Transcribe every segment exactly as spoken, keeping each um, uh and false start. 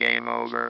Game over.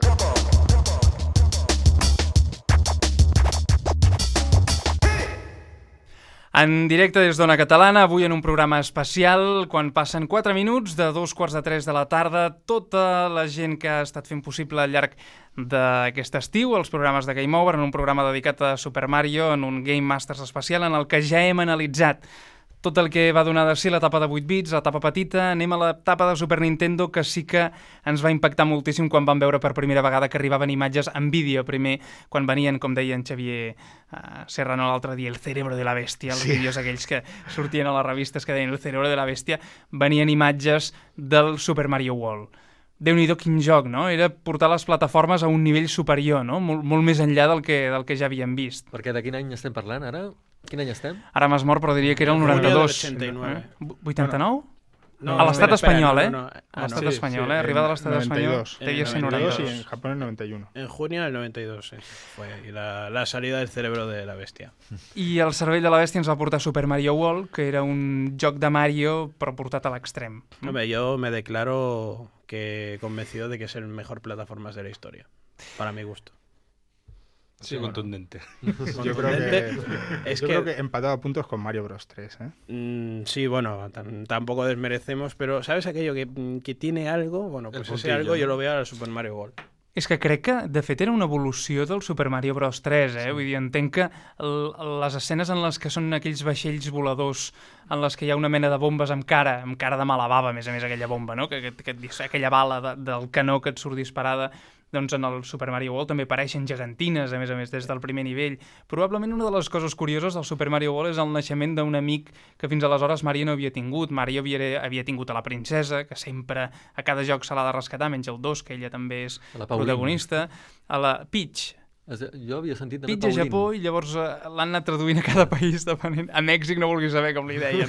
En directe des d'Ona Catalana, avui en un programa especial, quan passen quatre minuts de dos quarts de tres de la tarda, tota la gent que ha estat fent possible al llarg d'aquest estiu, els programes de Game Over, en un programa dedicat a Super Mario, en un Game Masters especial, en el que ja hem analitzat tot el que va donar de si l'etapa de vuit bits, l'etapa petita. Anem a l'etapa de Super Nintendo, que sí que ens va impactar moltíssim quan vam veure per primera vegada que arribaven imatges en vídeo primer, quan venien, com deia en Xavier uh, Serrano l'altre dia, el cerebro de la bèstia, els sí. vídeos aquells que sortien a les revistes que deien el cerebro de la bèstia, venien imatges del Super Mario World. Déu-n'hi-do quin joc, no? Era portar les plataformes a un nivell superior, no? Molt, molt més enllà del que, del que ja havíem vist. Perquè de quin any estem parlant, ara? Quin any estem? Ara m'has mort, però diria que era el noranta-dos. vuitanta-nou. Eh? vuitanta-nou? No, a l'estat no, espanyol, espera, eh? no, no. A l'estat Ah, no. espanyol, Sí, eh? sí, Arribada a l'estat espanyol, En el devia ser noventa y dos noranta-dos. y en Japón en noventa y uno. En junio del noventa y dos, sí, fue y la, la salida del cerebro de la bestia. I el cervell de la bèstia ens va portar Super Mario World, que era un joc de Mario, però portat a l'extrem. Hombre, yo me declaro que convencido de que es el mejor plataformas de la historia, para mi gusto. Sí, bueno. Contundente. Yo creo que, es yo que, creo que empatado a puntos con Mario Bros tres, ¿eh? Mm, sí, bueno, tan, tampoco desmerecemos, pero ¿sabes aquello que, que tiene algo? Bueno, pues El ese puntillo, algo yo ¿no? lo veo al Super Mario World. És que crec que, de fet, era una evolució del Super Mario Bros tres, eh? Sí. Vull dir, entenc que el, les escenes en les que són aquells vaixells voladors, en les que hi ha una mena de bombes amb cara, amb cara de mala bava, a més a més, aquella bomba, no? Que, que, que, que aquella bala de, del canó que et surt disparada, doncs en el Super Mario World també apareixen gegantines, a més a més, des del primer nivell. Probablement una de les coses curioses del Super Mario World és el naixement d'un amic que fins aleshores Mario no havia tingut. Mario havia, havia tingut a la princesa, que sempre a cada joc se l'ha de rescatar, menys el dos, que ella també és protagonista, a la Peach. Jo havia sentit també Peach a Pauline. Japó, i llavors uh, l'han anat traduint a cada país depenent. A Mèxic no vulguis saber com li deien.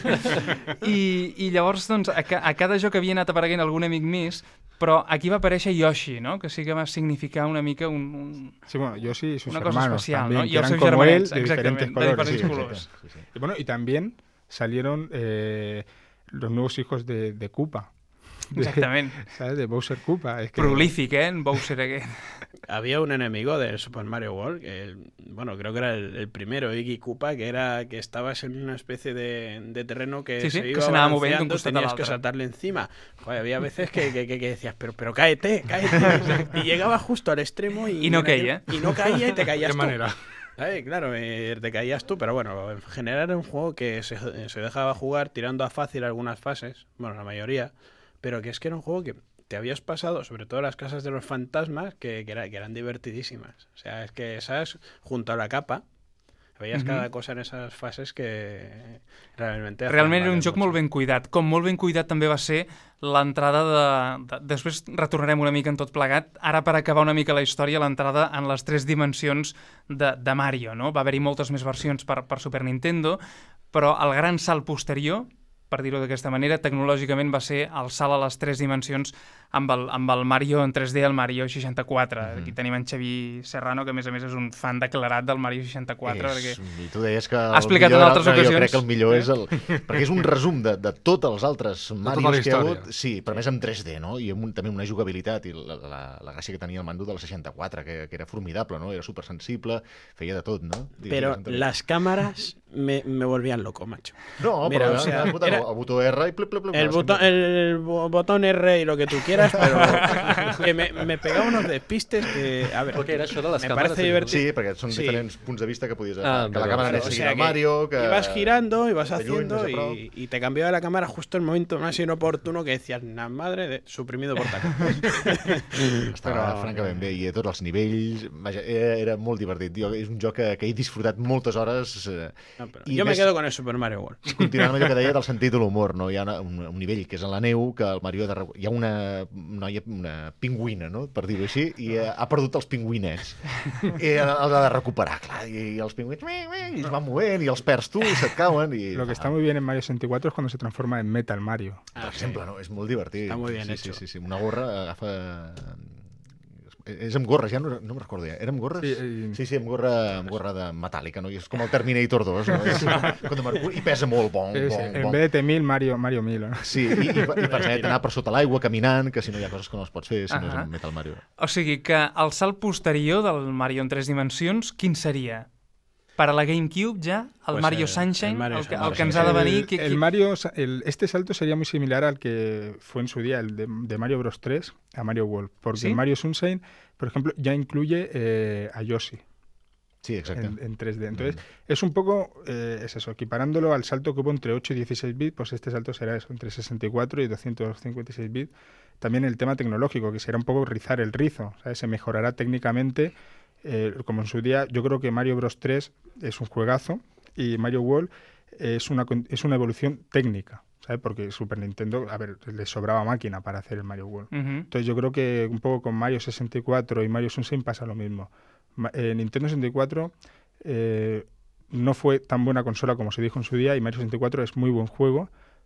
I, I llavors, doncs, a, ca a cada joc havia anat apareguent algun amic més, però aquí va aparèixer Yoshi, no? Que sí que va significar una mica un... un... Sí, bueno, Yoshi y sus una cosa hermanos especial, también, ¿no? que Y els eran seus como él, germanets, de diferentes exactament, colores. de diferents Sí, colors. sí, sí. Y bueno, y también salieron eh, los nuevos hijos de, de Koopa. De, Exactament. ¿Sabes? De Bowser Koopa. Es que... Prolífic, eh? En Bowser aquest. Había un enemigo del Super Mario World, que el- bueno, creo que era el, el primero, Iggy Koopa, que era que estabas en una especie de, de terreno que Sí, sí, se que iba se anava movent d'un balanceando, costat a tenías que l'altre. saltarle encima. Joder, había veces que, que, que, que decías, pero, pero cáete, cáete. Y llegaba justo al extremo y, Y no en aquel- caía. Y no caía y te caías ¿Qué tú. manera? Ay, claro, eh, te caías tú, pero bueno, en general era un juego que se, se dejaba jugar tirando a fácil algunas fases, bueno, la mayoría, pero que es que era un juego que te habías pasado, sobre todo las casas de los fantasmas, que, que, era, que eran divertidísimas. O sea, es que esas, junto a la capa, veías Mhm. cada cosa en esas fases que realmente... hacían Realment era un valer joc mucho. molt ben cuidat. Com molt ben cuidat també va ser l'entrada de, de... Després retornarem una mica en tot plegat. Ara, per acabar una mica la història, l'entrada en les tres dimensions de, de Mario, no? Va haver-hi moltes més versions per, per Super Nintendo, però el gran salt posterior, per dir-ho d'aquesta manera, tecnològicament va ser el salt a les tres dimensions amb el, amb el Mario en tres D, el Mario seixanta-quatre. Mm -hmm. Aquí tenim en Xavi Serrano, que a més a més és un fan declarat del Mario seixanta-quatre. És, perquè... I tu deies que Ha explicat millor en era- altres no, ocasions. Jo crec que el millor és el... perquè és un resum de, de tots els altres Marios la que hi ha història. hagut. Sí, però més en tres D, no? I amb un, també una jugabilitat i la, la, la gràcia que tenia el mando del seixanta-quatre, que, que era formidable, no? Era supersensible, feia de tot, no? Digues, Pero Antonio. las cámaras me, me volvían loco, macho. No, Mira, però o sea, el, botó, era- el botó R i plip, plip, plip, El vas botón, canviant. el bo- botón R y lo que tú quieras, pero que me, me pegaba unos despistes que... A ver, Però què era això de les me càmeres? parece divertido. Sí, perquè són Sí. diferents punts de vista que podies Ah, agafar. que la vale, càmera vale. anés O seguint sea, a que Mario, que... ibas girando, ibas de lluny, haciendo més a prop. y, y te cambiaba la cámara justo en el momento más inoportuno que decías, la madre de suprimido por taco. Estava Però- francament bé, i a tots els nivells, vaja, era, era molt divertit. Jo, és un joc que, que he disfrutat moltes hores. Eh, No, pero I yo me més- quedo con el Super Mario World. Continuant amb allò que deia del sentit de l'humor, no? Hi ha una, un, un nivell que és en la neu, que el Mario ha de, re- hi ha una noia, una pingüina, no? Per dir-ho així, i eh, ha perdut els pingüinets. I l'ha de recuperar, clar, i, i els pingüins i es van movent, i els perds tu, i se't cauen. I, Lo que está muy bien en Mario sesenta y cuatro es cuando se transforma en Metal Mario. Per exemple, no? És molt divertit. Està molt ben sí, hecho. sí, sí, sí. Una gorra agafa... És amb gorra, ja no, no me'n recordo ja. Era amb gorres? Sí, i... sí, sí, amb gorra, amb gorra de metàl·lica, no? I és com el Terminator dos, no? És, de Mercuri, i pesa molt, bon, sí, sí. bon, En bon. vez de T mil, Mario, Mario mil. No? Sí, i, i, i permet anar per sota l'aigua, caminant, que si no hi ha coses que no es pots fer, si no és Ahà. amb Metal Mario. O sigui que el salt posterior del Mario en tres dimensions, quin seria? Per a la GameCube ja, el Pues Mario el- Sunshine, el Mario el, que, el Sunshine. que ens ha de venir... El, Que, el Mario, el, este salto sería muy similar al que fue en su día, el de, de Mario Bros. tres a Mario World. Porque ¿Sí? el Mario Sunshine, por ejemplo, ya incluye eh, a Yoshi. Sí, exacte. En, en tres D. Entonces, mm. es un poco, eh, es eso, equiparándolo al salto que hubo entre ocho y dieciséis bits, pues este salto será eso, entre sesenta y cuatro y doscientos cincuenta y seis bits. También el tema tecnológico, que será un poco rizar el rizo, ¿sabes? Se mejorará técnicamente, eh, como en su día, yo creo que Mario Bros. tres es un juegazo y Mario World es una, es una evolución técnica, ¿sabes? Porque Super Nintendo, a ver, le sobraba máquina para hacer el Mario World. Uh-huh. Entonces yo creo que un poco con Mario sesenta y cuatro y Mario Sunshine pasa lo mismo. Ma- eh, Nintendo sesenta y cuatro eh, no fue tan buena consola como se dijo en su día y Mario sesenta y cuatro es muy buen juego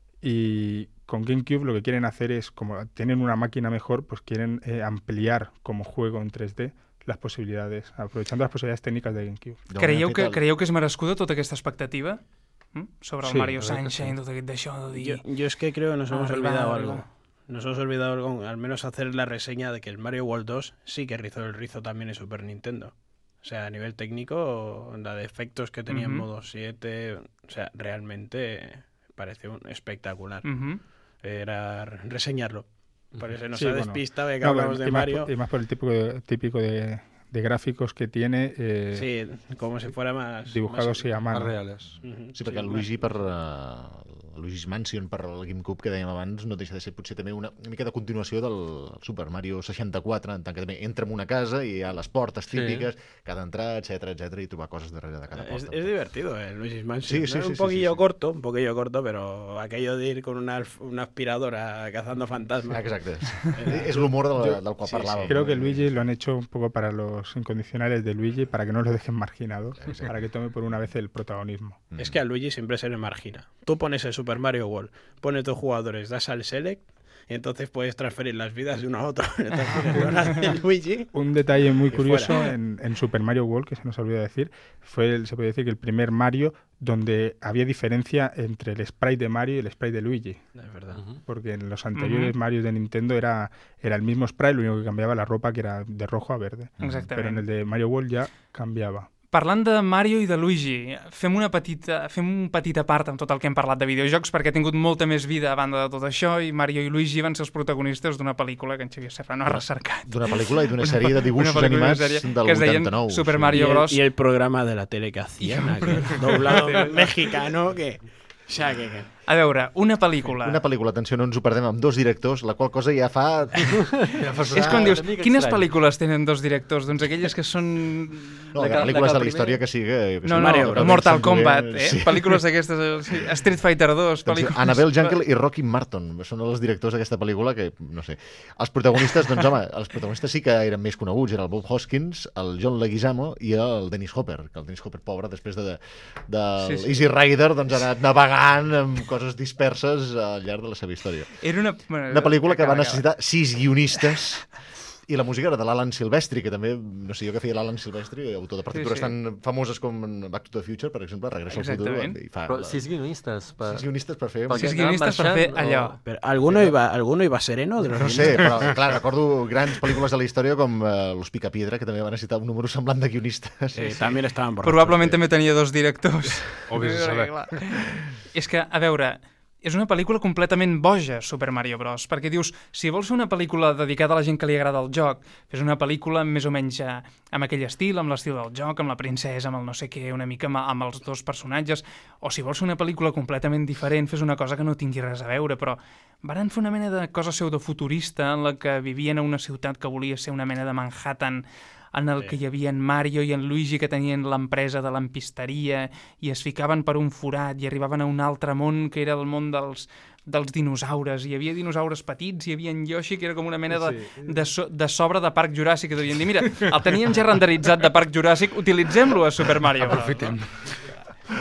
y con GameCube lo que quieren hacer es, como tienen una máquina mejor, pues quieren eh, ampliar como juego en tres D las posibilidades, aprovechando las posibilidades técnicas de GameCube. De Creieu fet, que, el- creieu que és merescuda tota aquesta expectativa? Mm? Sobre el Sí, Mario la verdad que Sunshine, tot aquest d'això de dir... Yo, yo es que creo que nos hemos Arriba, olvidado arriba. algo. Nos hemos olvidado algo, al menos hacer la reseña de que el Mario World dos sí que rizó el rizo también en Super Nintendo. O sea, a nivel técnico, la de efectos que tenía en Ujú. modo siete, o sea, realmente parece un espectacular. Uh-huh. Era reseñarlo. Por eso nos Sí, ha bueno. despistado de que No, hablamos pero- de y, más Mario. por, y más por el típico de, típico de, de gráficos que tiene eh, Sí, como si fuera más... dibujados más- sí, a Más mano. reales. Ujú, Sí, perquè el Luigi per uh, el Luigi's Mansion per el GameCube que dèiem abans no deixa de ser potser també una, una mica de continuació del Super Mario seixanta-quatre, en tant que també entra en una casa i hi ha les portes Sí. típiques, cada entrada, etcètera, etcètera, i trobar coses darrere de cada Es, porta. es divertido el Luigi's Mansion. Sí, ¿no? sí, Es sí, un sí, poquillo sí, sí. corto, un poquillo corto, pero aquello de ir con una, alf- una aspiradora cazando fantasmas. Exacte. És l'humor de la, del qual sí, parlàvem. sí. Creo que Luigi lo han hecho un poco para los incondicionales de Luigi, para que no lo dejen marginado, Exacto. para que tome por una vez el protagonismo. Mm. Es que a Luigi siempre se le margina. Tú pones el Super Mario World, pones dos jugadores, das al select y entonces puedes transferir las vidas de uno a otro. Le transfieres todas las de Luigi. Un detalle muy Y curioso fuera. en, en Super Mario World, que se nos olvidó decir, fue, el, se puede decir que el primer Mario donde había diferencia entre el sprite de Mario y el sprite de Luigi. Es verdad. Ujú. Porque en los anteriores Ujú. Marios de Nintendo era, era el mismo sprite, lo único que cambiaba la ropa, que era de rojo a verde. Exactament. Pero en el de Mario World ya cambiaba. Parlant de Mario i de Luigi, fem, una petita, fem un petit apart amb tot el que hem parlat de videojocs perquè ha tingut molta més vida a banda de tot això i Mario i Luigi van ser els protagonistes d'una pel·lícula que en Xavier Serrano ha recercat. D'una pel·lícula i d'una sèrie de dibuixos Una pel·lícula i una animats sèrie del que es deien vuitanta-nou. Super sí. Mario y, el, Bros. y el programa de la tele que hacían, aquel doblado mexicano que... O sea, que... que- A veure, una pel·lícula. Una pel·lícula, atenció, no ens ho perdem, amb dos directors, la qual cosa ja fa... ja fa És quan dius, una mica quines estrany. pel·lícules tenen dos directors? Doncs aquelles que són... No, de de que- pel·lícules de que de el la primer- història que sigui... jo què sé, No, no, Mario, realment Mortal Sant Kombat, Dolent, eh? sí. Pel·lícules d'aquestes... eh, sí. Street Fighter dos, Doncs, pel·lícules... Annabelle Jankel i Rocky Martin són els directors d'aquesta pel·lícula que, no sé... Els protagonistes, doncs home, els protagonistes sí que eren més coneguts, era el Bob Hoskins, el John Leguizamo i el Dennis Hopper, que el Dennis Hopper, pobre, després de, de, del Sí, sí. Easy Rider, doncs ha anat navegant amb coses disperses al llarg de la seva història. Era una... Bueno, Una pel·lícula que va acaba, necessitar sis guionistes i la música era de l'Alan Silvestri, que també, no sé jo què feia l'Alan Silvestri, autor de partitures Sí, sí. tan famoses com Back to the Future, per exemple, Regreso al futur. Exactament. I fa Però la- sis guionistes. Per... sis guionistes per fer... perquè Sis anaven guionistes per fer marxant allò. o- Pero ¿alguno iba, ¿alguno iba sereno de los No sé, però clar, recordo grans pel·lícules de la història com uh, Los Picapiedra, que també va necessitar un número semblant de guionistes. Eh, también estaban borrachos. Probablement tío. també tenia dos directors. O vés a saber. Clar. És que, a veure, és una pel·lícula completament boja, Super Mario Bros. Perquè dius, si vols fer una pel·lícula dedicada a la gent que li agrada el joc, fes una pel·lícula més o menys eh, amb aquell estil, amb l'estil del joc, amb la princesa, amb el no sé què, una mica amb, amb els dos personatges, o si vols fer una pel·lícula completament diferent, fes una cosa que no tingui res a veure, però varen fer una mena de cosa pseudofuturista en la que vivien a una ciutat que volia ser una mena de Manhattan, en el que hi havia en Mario i en Luigi que tenien l'empresa de lampisteria i es ficaven per un forat i arribaven a un altre món que era el món dels, dels dinosaures. Hi havia dinosaures petits, hi havia en Yoshi, que era com una mena de, de, so, de sobre de Parc Juràssic, que devien dir, mira, el teníem ja renderitzat de Parc Juràssic, utilitzem-lo a Super Mario. Aprofitem.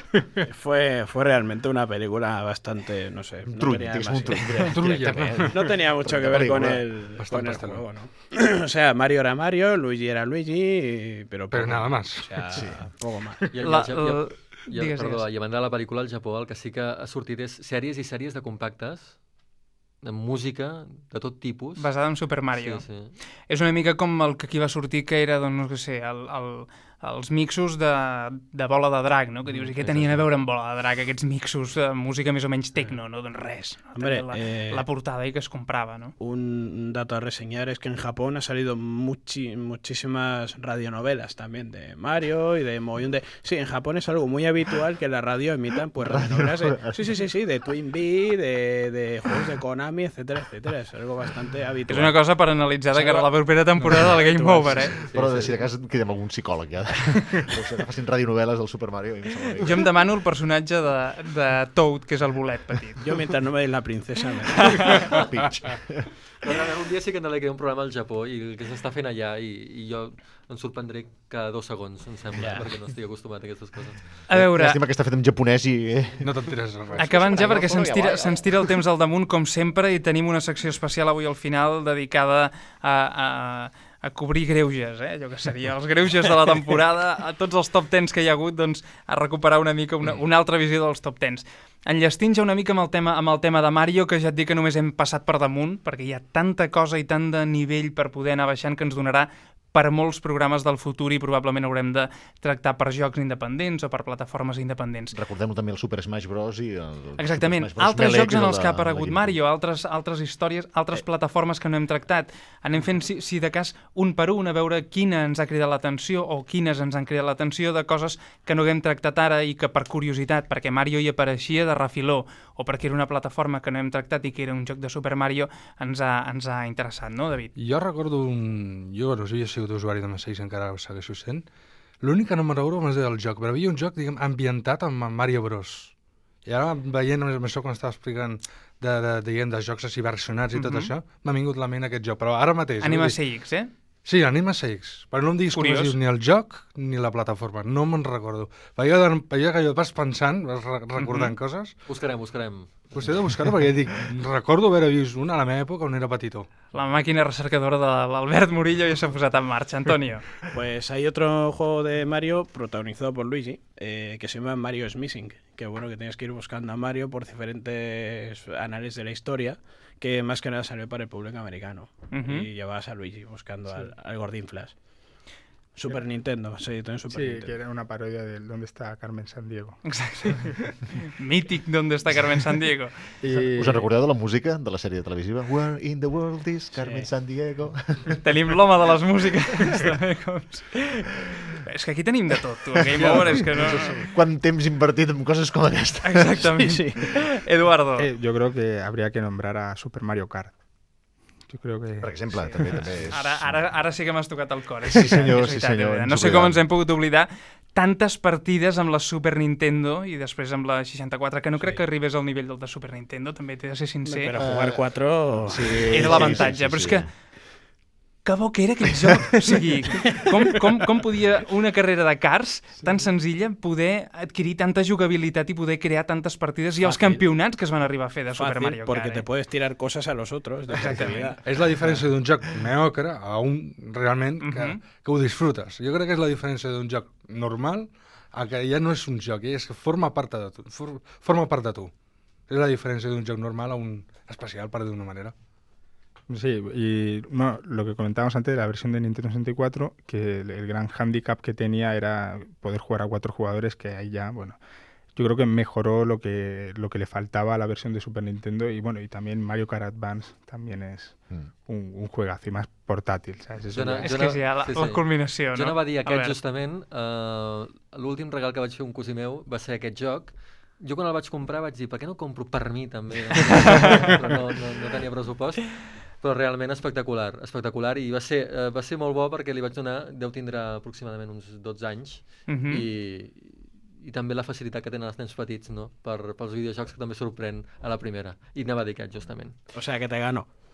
Fue, fue realmente una película bastante, no sé, Un no trull, tenía, diguéssim, un demasi- trull. Trull, directament. no tenía mucho Trull que de ver con película. el, Bastante, con el bastante. juego, ¿no? O sea, Mario era Mario, Luigi era Luigi, y- pero, Pero poco nada más. más. O sea, Sí. poco más. I, La- i, la- i, i, digues, perdó, digues. i a banda de la pel·lícula, al Japó el que sí que ha sortit és sèries i sèries de compactes, de música, de tot tipus. Basada en Super Mario. Sí, sí. És una mica com el que aquí va sortir, que era, doncs, no sé, el, el, els mixos de, de bola de drac, no? Que dius, i què tenien a veure amb bola de drac, aquests mixos de música més o menys tecno, no? Doncs res. No? Hombre, Tenia la, eh, la portada ahí que es compraba, ¿no? Un dato a reseñar es que en Japón ha salido muchi- muchísimas radionovelas también de Mario y de mogollón de... Sí, en Japón es algo muy habitual que la radio emitan pues radionovelas de... Sí, sí, sí, sí, de Twin Bee, de, de juegos de Konami, etcétera, etcétera. Es algo bastante habitual. És una cosa per analitzar de cara a la propera temporada del Game Over, eh? Però de si de cas queda amb algun psicòleg ja. O sigui, facin radionovel·les del Super Mario. I em sembla bé. Jo em demano el personatge de, de Toad, que és el bolet petit. Yo mientras no me deis la princesa... Me... Peach. Però realment, un dia sí que hem de crear un programa al Japó i que s'està fent allà i, i jo em sorprendré cada dos segons, em sembla, Ja. perquè no estic acostumat a aquestes coses. A veure, Llàstima que està fet en japonès i... Eh? No t'enteres de res. acabant ja Super perquè Mario, se'ns ja tira, va, ja. se'ns tira el temps al damunt, com sempre, i tenim una secció especial avui al final dedicada a, a, a cobrir greuges, eh? Allò que seria els greuges de la temporada, a tots els top tens que hi ha hagut, doncs, a recuperar una mica una, una altra visió dels top tens. Enllestint ja una mica amb el, tema, amb el tema de Mario, que ja et dic que només hem passat per damunt, perquè hi ha tanta cosa i tant de nivell per poder anar baixant que ens donarà per molts programes del futur i probablement haurem de tractar per jocs independents o per plataformes independents. Recordem també el Super Smash Bros. I el Exactament. Super Smash Bros. Altres Melee, jocs que en és els el que ha de- aparegut de GameCube. Mario, altres, altres històries, altres plataformes que no hem tractat. Anem fent, si, si de cas, un per un, a veure quina ens ha cridat l'atenció o quines ens han cridat l'atenció de coses que no haguem tractat ara i que per curiositat, perquè Mario hi apareixia de refiló o perquè era una plataforma que no hem tractat i que era un joc de Super Mario, ens ha, ens ha interessat, no, David? Jo recordo un... Jo, bueno, havia sigut usuari de Masseix, encara ho segueixo sent. L'únic que no me'n recordo és del joc, però hi havia un joc, diguem, ambientat amb Mario Bros. I ara, veient amb això que m'estava explicant de, de, diguem, de jocs així versionats i tot Mhm. això, m'ha vingut a la ment aquest joc. Però ara mateix... Anima vull dir- C X, eh? Sí, Anima C X. Però no em diguis com Curiós. es diu ni el joc ni la plataforma. No me'n recordo. Veia, veia que jo vas pensant, vas re recordant Mhm. coses. Buscarem, buscarem. Vostè he de buscar-ho perquè dic, recordo haver vist una a la meva època on era petitó. La màquina recercadora de l'Albert Murillo ja s'ha posat en marxa. Antonio. Pues hay otro juego de Mario protagonizado por Luigi eh, que se llama Mario is Missing. Que bueno, que tienes que ir buscando a Mario por diferentes anales de la historia, que más que nada salió para el público americano. Ujú. Y llevabas a Luigi buscando al, al Gordín Flash. Super Nintendo, sí, también Super Sí, Nintendo. que era una parodia del ¿Dónde está Carmen Sandiego? Exacte. Mític d'on està Carmen Sandiego. I... Us en recordeu de la música de la sèrie televisiva? Where in the world is Carmen Sí. Sandiego? Tenim l'home de les músiques. també, com... És que aquí tenim de tot, tu. A Game Over és que no... Quant temps invertit en coses com aquesta? Exactament. Sí, Eduardo. Eh, yo creo que habría que nombrar a Super Mario Kart. Yo creo que... Per exemple, també, també és... Ara, ara, ara sí que m'has tocat el cor. Eh? Sí, senyor, És sí, veritat, senyor, és veritat. ens No sé oblidàvem. com ens hem pogut oblidar tantes partides amb la Super Nintendo i després amb la seixanta-quatre, que no crec Sí. que arribés al nivell del de Super Nintendo, també t'he de ser sincer. Pero jugar cuatro... Sí, Era l'avantatge, però és que que bo que era aquell joc. O sigui, com, com, com podia una carrera de cars tan senzilla poder adquirir tanta jugabilitat i poder crear tantes partides i els Fàcil. campionats que es van arribar a fer de Super Fácil, Mario Kart. porque eh? te puedes tirar cosas a los otros de creatividad. És la diferència d'un joc mediocre a un realment que, Mhm. que ho disfrutes. Jo crec que és la diferència d'un joc normal a que ja no és un joc, és que forma part de tu. For, forma part de tu. És la diferència d'un joc normal a un especial, per dir d'una manera. Sí, y no, lo que comentábamos antes de la versión de Nintendo sesenta y cuatro, que el, el gran hándicap que tenía era poder jugar a cuatro jugadores, que ahí ya, bueno, yo creo que mejoró lo que, lo que le faltaba a la versión de Super Nintendo, y bueno, y también Mario Kart Advance también es Mm. un, un juegazo y más portátil, ¿sabes? Eso Jo no- ya- És jo que no- és ja la, sí, la sí. culminació, Jo no? anava a dir A aquest veure. justament, eh, l'últim regal que vaig fer a un cosí meu va ser aquest joc. Jo quan el vaig comprar vaig dir, per què no compro per mi també? Però no, no, no tenia pressupost. Però realment espectacular, espectacular, i va ser, eh, va ser molt bo perquè li vaig donar, deu tindre aproximadament uns dotze anys, Mhm. i, i també la facilitat que tenen els nens petits, no?, per, pels videojocs, que també sorprèn a la primera. I anava a dir aquest, justament. O sea, que te ganó.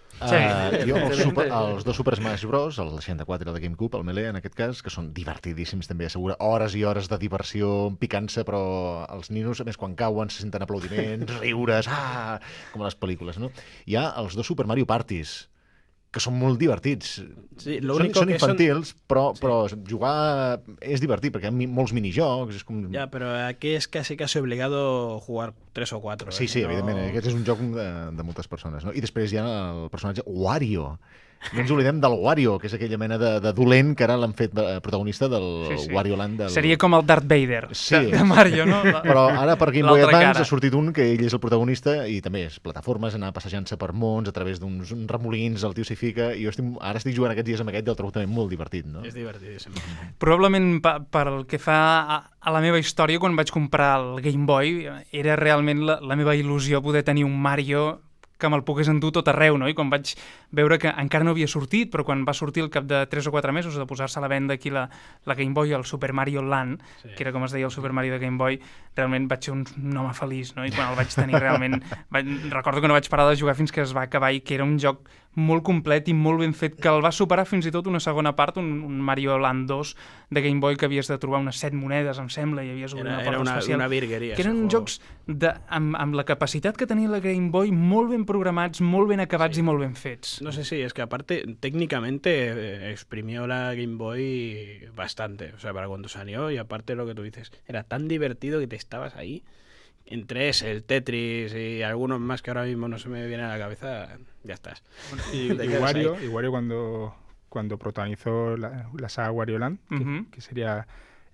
Sí. Uh, jo, els, super, els dos Super Smash Bros, el seixanta-quatre i el de GameCube, el Melee, en aquest cas, que són divertidíssims també, assegura hores i hores de diversió, picant-se, però els ninos, a més, quan cauen, se senten aplaudiments, riures, ah, com a les pel·lícules, no? Hi ha els dos Super Mario Parties, que són molt divertits. Sí, són, l'único són que infantils, son... però, Sí. però jugar és divertit, perquè hi ha mi- molts minijocs, és com... Ya, pero aquí es casi casi obligado jugar tres o cuatro. Sí, ¿eh? sí, No- evidentment, eh, aquest és un joc de, de moltes persones, no? I després hi ha el personatge Wario. No ens oblidem del Wario, que és aquella mena de, de dolent que ara l'han fet eh, protagonista del Sí, sí. Wario Land. Del... Seria com el Darth Vader Sí. de, de Mario, no? La- Però ara per Game Boy l'altra Advance cara. ha sortit un que ell és el protagonista i també és plataformes, anar passejant-se per mons a través d'uns uns remolins, el tio s'hi fica, i jo estic, ara estic jugant aquests dies amb aquest i el trobo també molt divertit, no? Es divertidísimo. Probablement pa, per el que fa a, a la meva història, quan vaig comprar el Game Boy, era realment la, la meva il·lusió poder tenir un Mario que me'l pogués endur tot arreu, no? I quan vaig veure que encara no havia sortit, però quan va sortir al cap de tres o quatre mesos de posar-se a la venda aquí la, la Game Boy, el Super Mario Land, Sí. que era com es deia el Super Mario de Game Boy, realment vaig ser un, un home feliç, no? I quan el vaig tenir realment... Vaig, recordo que no vaig parar de jugar fins que es va acabar i que era un joc molt complet i molt ben fet, que el va superar fins i tot una segona part, un, un Mario Land dos de Game Boy, que havies de trobar unes set monedes, em sembla, i havies d'obrir Era, una era porta una, especial. una virguería. Que eren ese juego. jocs de, amb, amb la capacitat que tenia la Game Boy molt ben programats, molt ben acabats Sí. i molt ben fets. No sé si es que aparte técnicamente eh, exprimió la Game Boy bastante, o sea, para cuando salió, y aparte lo que tú dices, era tan divertido que te estabas ahí. Entre ese, el Tetris y algunos más que ahora mismo no se me vienen a la cabeza, ya estás. Y, Te y quedas Wario, ahí. y Wario cuando, cuando protagonizó la, la saga Wario Land, que, Ujú. que sería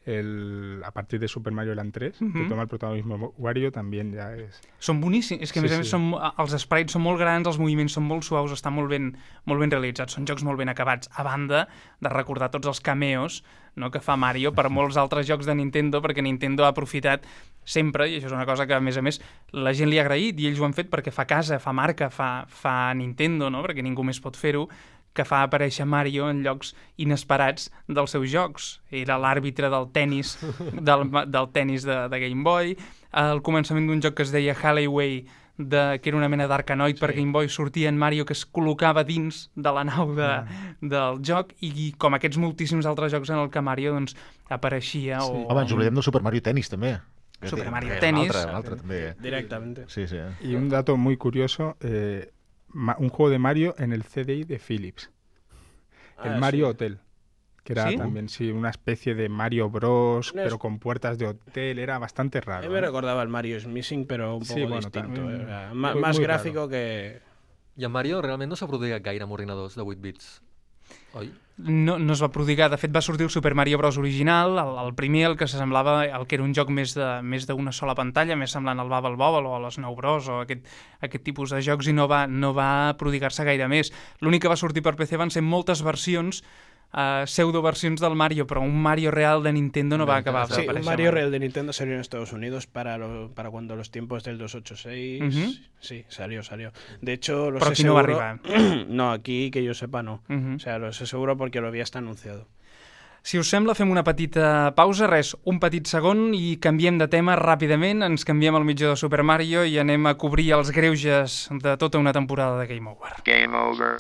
el, a partir de Super Mario Land tres, Ujú. que toma el protagonismo Wario, también ya es... Són boníssims, és que a Sí, més a més sí. són, els sprites són molt grans, els moviments són molt suaus, estan molt ben, molt ben realitzats, són jocs molt ben acabats, a banda de recordar tots els cameos, no, que fa Mario per molts altres jocs de Nintendo, perquè Nintendo ha aprofitat sempre, i això és una cosa que a més a més la gent li ha agraït, i ells ho han fet perquè fa casa, fa marca, fa, fa Nintendo, no? Perquè ningú més pot fer-ho, que fa aparèixer Mario en llocs inesperats dels seus jocs. Era l'àrbitre del tennis del, del tennis de, de Game Boy, al començament d'un joc que es deia Halliway, de, que era una mena d'Arcanoid sí. per Game Boy, sortia en Mario que es col·locava dins de la nau de, Ah. del joc, i com aquests moltíssims altres jocs en el que Mario doncs, apareixia. Sí. O, Home, ens oblidem del Super Mario Tennis, també. Que Super és- Mario que és Tennis. Un altre, un altre, també. Directamente. Sí, sí. Y un dato muy curioso, eh, ma- un juego de Mario en el C D I de Philips, el Ah, Mario sí. Hotel, que era ¿Sí? también sí, una especie de Mario Bros, No es- pero con puertas de hotel, era bastante A raro. mí me ¿eh? recordaba el Mario Smithing, pero un poco Sí, bueno, distinto. también eh, o sea, ma- muy- más muy gráfico que... I en Mario realment no s'ha prodigat gaire amb ordinadors de vuit bits, oi? No, no es va prodigar. De fet, va sortir el Super Mario Bros. Original, el, el primer, el que s'assemblava, el que era un joc més de més d'una sola pantalla, més semblant al Bubble Bobble o a l'Snow Bros. O aquest, aquest tipus de jocs, i no va, no va prodigar-se gaire més. L'únic que va sortir per P C van ser moltes versions, uh, pseudo-versions del Mario, però un Mario real de Nintendo no va acabar Sí, un d'aparèixer Mario mai. Real de Nintendo salió en Estados Unidos para, lo- para cuando los tiempos del doscientos ochenta y seis. Ujú. Sí, salió, salió. De hecho, lo Pero sé aquí no va a seguro- no, aquí que yo sepa no. Mhm. O sea, lo sé seguro porque lo había hasta anunciado. Si us sembla, fem una petita pausa, res, un petit segon, i canviem de tema ràpidament, ens canviem al mitjà de Super Mario i anem a cobrir els greuges de tota una temporada de Game Over. Game over.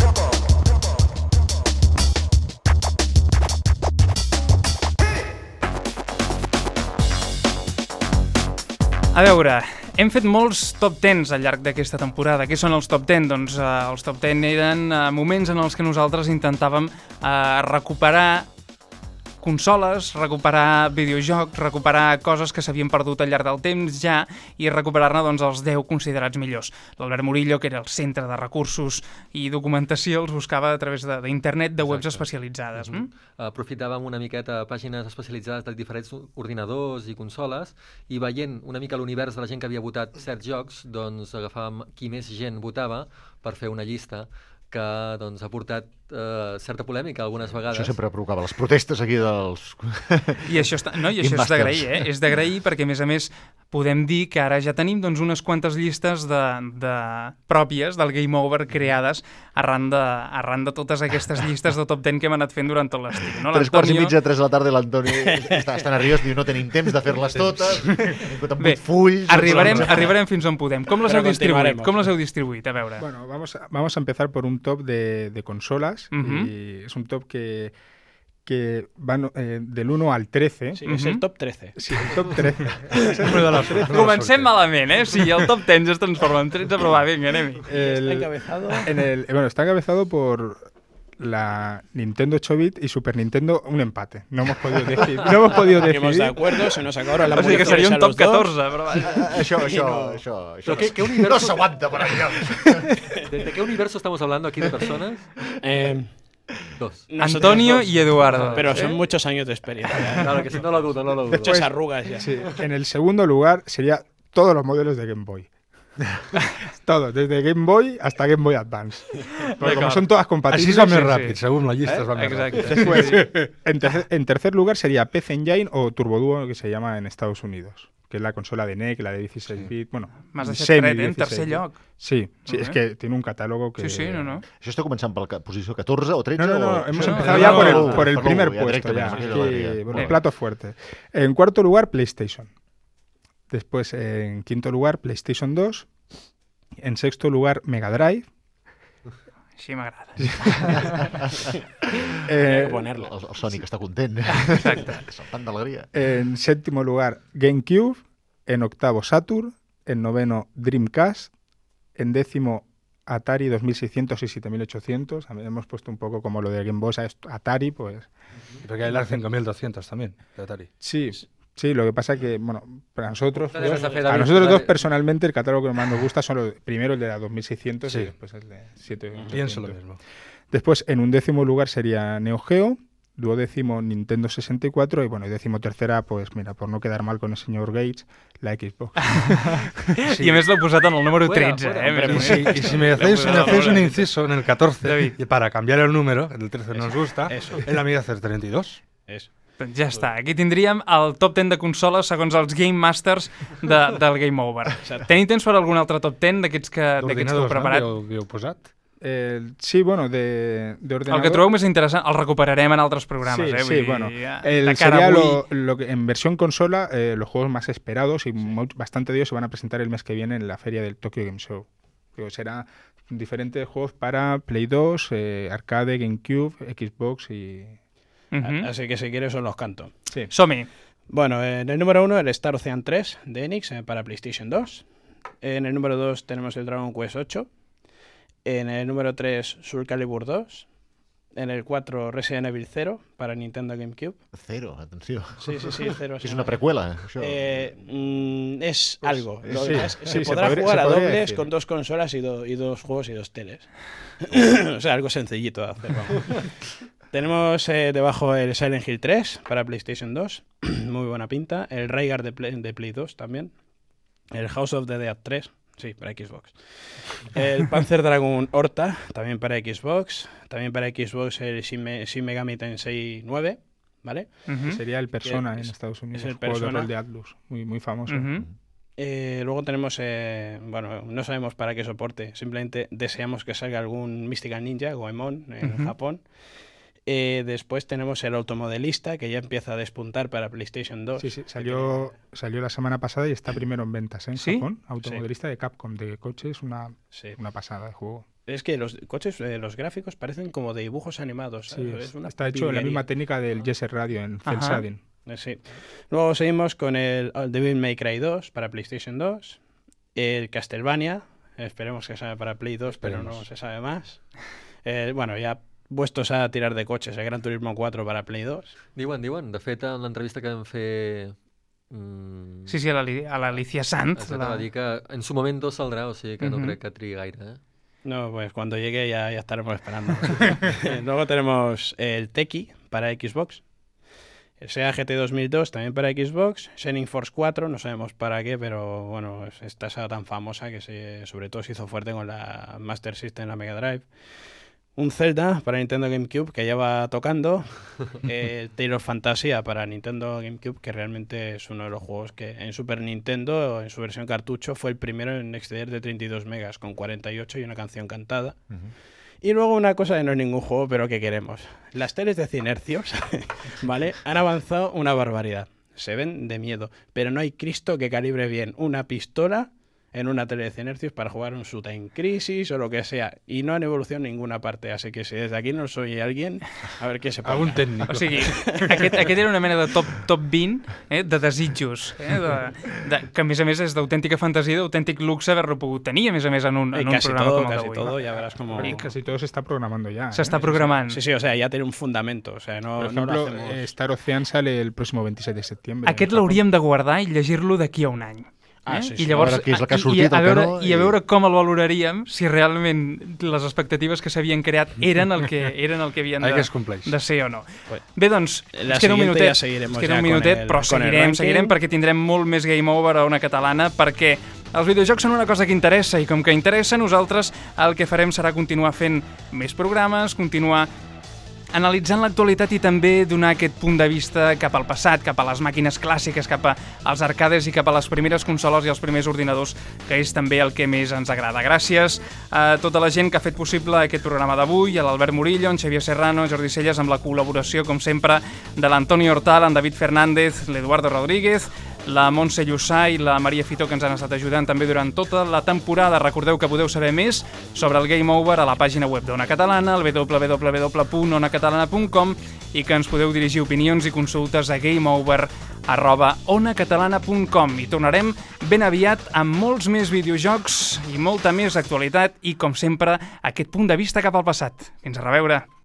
A veure, hem fet molts top tens al llarg d'aquesta temporada. Què són els top ten? Doncs eh, els top ten eren eh, moments en els que nosaltres intentàvem eh, recuperar consoles, recuperar videojocs, recuperar coses que s'havien perdut al llarg del temps ja, i recuperar-ne doncs, els deu considerats millors. L'Albert Murillo, que era el centre de recursos i documentació, els buscava a través de- d'internet, de, de webs Exacte. especialitzades. Mhm. Mm? Aprofitàvem una miqueta pàgines especialitzades de diferents ordinadors i consoles, i veient una mica l'univers de la gent que havia votat certs jocs, doncs agafàvem qui més gent votava per fer una llista que doncs, ha portat uh, certa polèmica algunes vegades. Això sempre provocava les protestes aquí dels... I això, està, no, i això és d'agrair, eh? És d'agrair perquè, a més a més, podem dir que ara ja tenim doncs, unes quantes llistes de, de pròpies del Game Over creades arran de, arran de totes aquestes llistes de top deu que hem anat fent durant tot l'estiu. No? Tres quarts i mitja, tres de la tarda, i l'Antoni està, està nerviós, diu no tenim temps de fer-les totes, amb Bé, vuit fulls... arribarem, arribarem fins on podem. Com les Però heu distribuït? continuaremos. Com les heu distribuït? A veure. Bueno, vamos a, vamos a empezar por un top de, de consolas. Ujú. Y es un top que, que va no- eh, del uno al trece. Sí, es el top trece. Sí, el top trece. Número de la suerte. Comencem malament, eh? Si el top deu ja es transforma en tretze, però va, vinga, anem-hi. El- Está encabezado. en el, bueno, está encabezado por la Nintendo ocho bit y Super Nintendo, un empate. No hemos podido decidir. No hemos podido Estamos de decidir. acuerdo, se nos acabaron las O sigui que seria un top municiones a los catorze, però vaja. Això, això, no. això, això Però què- no- què universo- no s'aguanta per allà. ¿De, de qué universo estamos hablando aquí de personas? dos. Eh, Dos. nosotros Antonio dos. y Eduardo. Pero son muchos años de experiencia. ¿eh? Claro, que si no lo dudo, no lo dudo. Muchas arrugas ya. Sí, en el segundo lugar sería todos los modelos de Game Boy. Todos, desde Game Boy hasta Game Boy Advance. Porque como son todas Així compatibles. es va més sí, ràpid, sí. según la llista es va més Exacte. ràpid. Después, en, tercer, en tercer lugar sería P C Engine o Turboduo, que se llama en Estados Unidos, que es la consola de N E C, la de dieciséis bit, bueno, M'has deixat semi fred, eh? En dieciséis tercer bit. lloc. Sí, sí, Molt es bé. que tiene un catálogo que... Sí, sí, no, no. Això està començant per la ca- posició catorze o tretze? No, no, no, o... hemos no, empezado no, ya no, por el, no, por el no, primer ya puesto, ya, directamente, aquí, sí, sí, sí. bueno, Bien. plato fuerte. En cuarto lugar, PlayStation. Después, en quinto lugar, PlayStation dos. En sexto lugar, Mega Drive. Així m'agrada. Eh, Hay que ponerlo. El, el Sonic està content. Exacte. Saltant d'alegria. En séptimo lugar, GameCube. En octavo, Saturn. En noveno, Dreamcast. En décimo, Atari dos mil seiscientos y siete mil ochocientos. A mí hemos puesto un poco como lo de Game Boy, ¿sabes? Atari, pues... Porque hay las cinco mil doscientos también, de Atari. Sí, sí, lo que pasa que, bueno, para nosotros, Dale, dos- Rafa, a David, nosotros dale. dos personalmente el catálogo que más nos gusta son los, primero el de la dos mil seiscientos Sí. y después el de siete mil ochocientos. Pienso lo mismo. Después, en un décimo lugar sería Neo Geo, duodécimo Nintendo sesenta y cuatro y bueno, y décimo tercera, pues mira, por no quedar mal con el señor Gates, la Xbox. I a més l'ha posat en el número Fuera, tretze, fuera, eh? hombre, Més o Y menys. si, y si me hacéis, Le me he hacéis puesto un la- inciso en el catorce, David. y para cambiar el número, el trece nos gusta, Eso. en la mía hacer treinta y dos. Eso. Doncs ja està. Aquí tindríem el top deu de consoles segons els Game Masters de, del Game Over. Tenim temps per algun altre top deu d'aquests que, d'aquests que heu preparat? No? Que heu posat. Eh, sí, bueno, de, de ordenador. El que trobeu més interessant el recuperarem en altres programes. Sí, eh? sí, Vull dir, bueno. ja, El, de cara sería avui... lo, lo que, en versión consola, eh, los juegos más esperados y mu- bastante de ellos se van a presentar el mes que viene en la feria del Tokyo Game Show. Digo, será diferentes juegos para Play dos, eh, arcade, GameCube, Xbox y... Uh-huh. Así que si quieres os los canto. Sí. Som-hi. Bueno, en el número uno el Star Ocean tres de Enix eh, para PlayStation dos. En el número dos tenemos el Dragon Quest ocho. En el número tres Soul Calibur dos. En el cuatro Resident Evil cero para Nintendo GameCube. Cero, atenció. Sí, sí, sí, cero. És una preqüela, això. Eh, mm, es algo. Lo sí, demás es que sí, se se podrá podría- jugar se a podría dobles decir. con dos consolas y, do- y dos juegos y dos teles. O sea, algo sencillito de hacer. Vamos. Tenemos eh, debajo el Silent Hill tres para PlayStation dos. Muy buena pinta. El Rayguard de Play, de Play dos también. El House of the Dead tres. Sí, para Xbox. El Panzer Dragon Horta, también para Xbox. También para Xbox el Shin, Me- Shin Megami Tensei nueve. ¿Vale? Uh-huh. Sería el Persona es- en Estados Unidos, es el juego de Persona. rol de Atlus, muy, muy famoso. Uh-huh. Eh, luego tenemos, eh, bueno, no sabemos para qué soporte, simplemente deseamos que salga algún Mystical Ninja, Goemon, en Ujú. Japón. Eh, después tenemos el Automodelista, que ya empieza a despuntar para PlayStation dos. Sí, sí, salió, salió la semana pasada y está primero en ventas ¿eh? en ¿Sí? Japón. Automodelista de Capcom, de coches, una, Sí. una pasada de juego. Es que los coches, eh, los gráficos parecen como de dibujos animados. Sí, ¿sabes? es- Es una está hecho en la pillería. misma técnica del Jet Set Radio en Cel Ajá. Shading. Eh, Sí. Luego seguimos con el el Devil May Cry dos para PlayStation dos. El Castlevania, esperemos que sea para Play dos, pero no Esperemos. se sabe más. Eh, bueno, ya puestos a tirar de coches, el Gran Turismo cuatro para Play dos. Diuen, diuen. De fet, en l'entrevista que vam fer... Mm, Sí, sí, a l'Ali- a l'Alicia Sant. es va La... dir que en su momento saldrà, o sigui que no Mhm. crec que trigui gaire. Eh? No, pues cuando llegue ya, ya estaremos esperando. Eh, Luego tenemos el Tequi para Xbox. El Sega G T dos mil dos también para Xbox. Shining Force cuatro, no sabemos para qué, pero bueno, es- esta saga tan famosa que se, sobre todo se hizo fuerte con la Master System, la Mega Drive. un Zelda para Nintendo GameCube que ya va tocando, eh, Tale of Fantasia para Nintendo GameCube, que realmente es uno de los juegos que en Super Nintendo, en su versión cartucho, fue el primero en exceder de treinta y dos megas, con cuarenta y ocho y una canción cantada. Uh-huh. Y luego una cosa que no es ningún juego, pero que queremos. Las teles de cien hercios, ¿vale? Han avanzado una barbaridad. Se ven de miedo, pero no hay Cristo que calibre bien una pistola en una tele de cien hercios para jugar un Shoot en Crisis o lo que sea. I no han evolucionat ninguna parte, así que si des d'aquí no soy alguien, a ver què se pot. Algun tècnic. O sigui, aquest, aquest era una mena de top, top vint eh, de desitjos, eh, de, de, que a més a més és d'autèntica fantasia, d'autèntic luxe haver-lo pogut tenir, a més a més en un, en un programa todo, com el d'avui. Casi todo, ya verás como... Y casi todo se está programando ya. Se ¿eh? está programando. Sí, sí, o sea, ya tiene un fundamento. O sea, no, Por ejemplo, no lo hacemos... Star Ocean sale el próximo veintisiete de septiembre. Aquest l'hauríem de guardar i llegir-lo d'aquí a un any. Ah, eh? sí, sí. I llavors, A veure què és el que ha i- sortit, i, a el que veure, no, i a i- veure com el valoraríem, si realment les expectatives que s'havien creat eren el que, eren el que havien Hay de, que es compleix. de ser o no. Pues, Bé, doncs, la ens queda un siguiente minutet, ja seguiremos ens queda ja un con minutet el- però con el seguirem, ranking. seguirem perquè tindrem molt més Game Over a una catalana, perquè els videojocs són una cosa que interessa i com que interessa, nosaltres el que farem serà continuar fent més programes, continuar analitzant l'actualitat i també donar aquest punt de vista cap al passat, cap a les màquines clàssiques, cap als arcades i cap a les primeres consoles i els primers ordinadors, que és també el que més ens agrada. Gràcies a tota la gent que ha fet possible aquest programa d'avui, a l'Albert Murillo, en Xavier Serrano, Jordi Celles, amb la col·laboració, com sempre, de l'Antoni Hortal, en David Fernández, l'Eduardo Rodríguez, la Montse Llussà i la Maria Fitó, que ens han estat ajudant també durant tota la temporada. Recordeu que podeu saber més sobre el Game Over a la pàgina web d'Ona Catalana, al w w w punt ona catalana punt com, i que ens podeu dirigir opinions i consultes a gameover arroba ona catalana punt com. I tornarem ben aviat amb molts més videojocs i molta més actualitat i, com sempre, aquest punt de vista cap al passat. Fins a reveure.